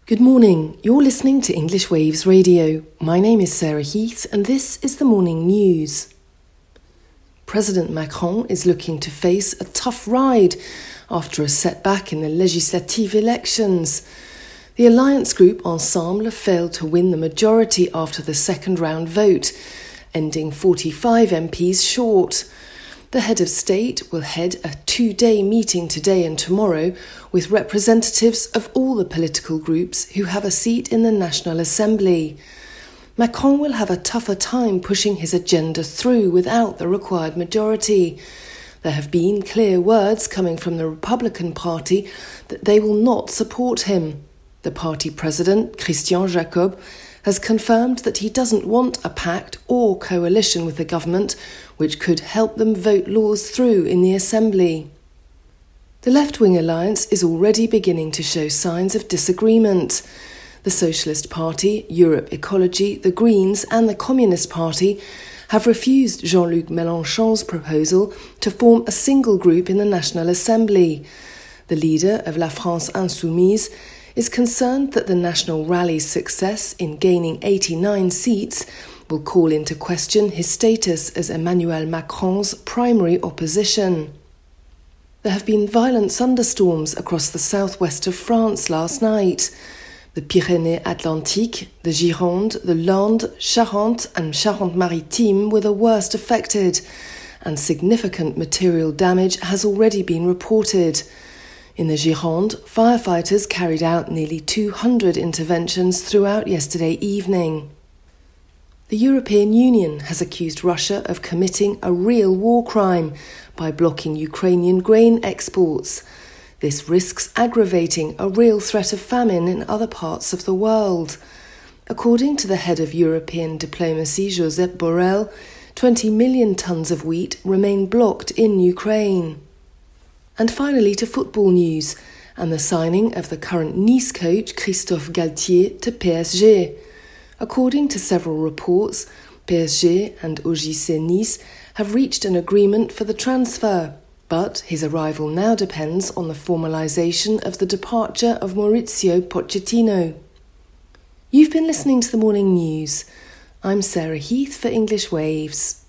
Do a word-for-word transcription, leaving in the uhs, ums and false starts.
Good morning, you're listening to English Waves Radio. My name is Sarah Heath and this is the morning news. President Macron is looking to face a tough ride after a setback in the legislative elections. The alliance group Ensemble failed to win the majority after the second round vote, ending forty-five M Ps short. The head of state will head a two-day meeting today and tomorrow with representatives of all the political groups who have a seat in the National Assembly. Macron will have a tougher time pushing his agenda through without the required majority. There have been clear words coming from the Republican Party that they will not support him. The party president, Christian Jacob, has confirmed that he doesn't want a pact or coalition with the government, which could help them vote laws through in the Assembly. The left-wing alliance is already beginning to show signs of disagreement. The Socialist Party, Europe Ecology, the Greens and the Communist Party have refused Jean-Luc Mélenchon's proposal to form a single group in the National Assembly. The leader of La France Insoumise is concerned that the National Rally's success in gaining eighty-nine seats will call into question his status as Emmanuel Macron's primary opposition. There have been violent thunderstorms across the southwest of France last night. The Pyrénées-Atlantiques, the Gironde, the Landes, Charente and Charente-Maritime were the worst affected, and significant material damage has already been reported. In the Gironde, firefighters carried out nearly two hundred interventions throughout yesterday evening. The European Union has accused Russia of committing a real war crime by blocking Ukrainian grain exports. This risks aggravating a real threat of famine in other parts of the world. According to the head of European diplomacy, Josep Borrell, twenty million tonnes of wheat remain blocked in Ukraine. And finally to football news and the signing of the current Nice coach Christophe Galtier to P S G. According to several reports, P S G and O G C Nice have reached an agreement for the transfer, but his arrival now depends on the formalisation of the departure of Maurizio Pochettino. You've been listening to the morning news. I'm Sarah Heath for English Waves.